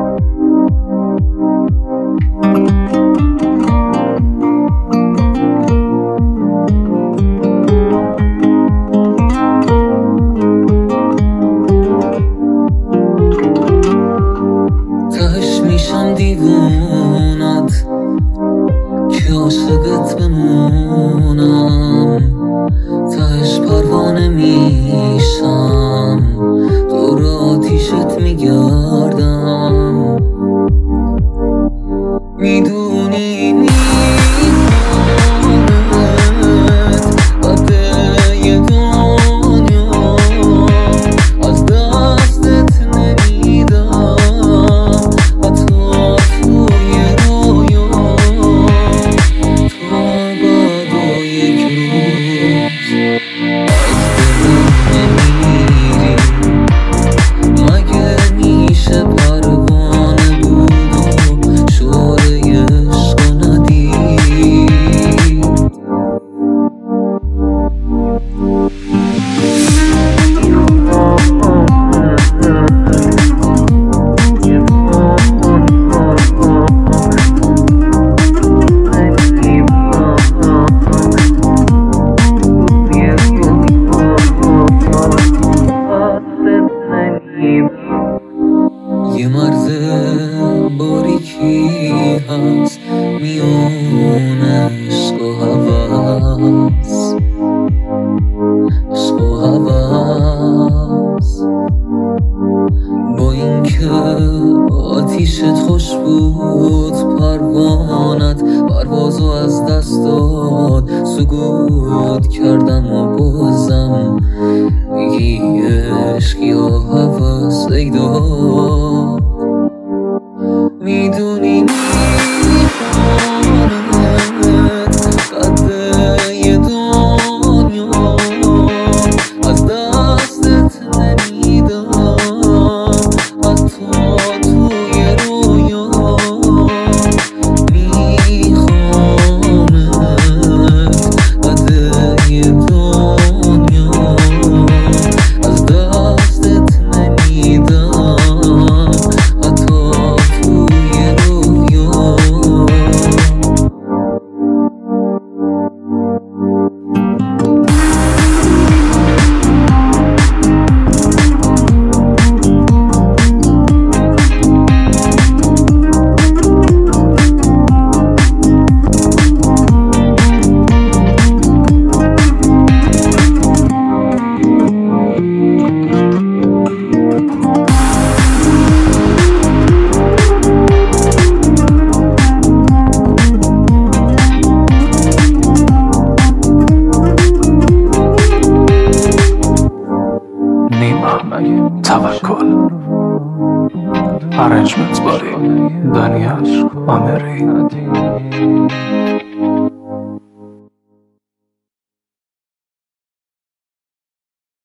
تهش میشم دیوونت که عاشقت بمونم، تهش پروانه میشم دور آتیشت میگردم. میدونی میخوانت قدر دنیا از دستت نمیدم، حتی توی رویا تا بعد یک روز از دلم نمیری. مگه میشه پروانه بود و شعله عشق ندید؟ یه مرز باریکی هست میون عشق و هوس، عشق و هوس. با اینکه آتیشت خوش بود پروانت پروازو از دست داد، سکوت کردم و بازم میگی عشق یا هوس ای داد. میدونی میخوانت قدر دنیا از دستت نمیدم، حتی توی رویا میخوانت قدر دنیا از دستت نمیدم، حتی توی رویا. توکل arrangements باری دانیال آمری.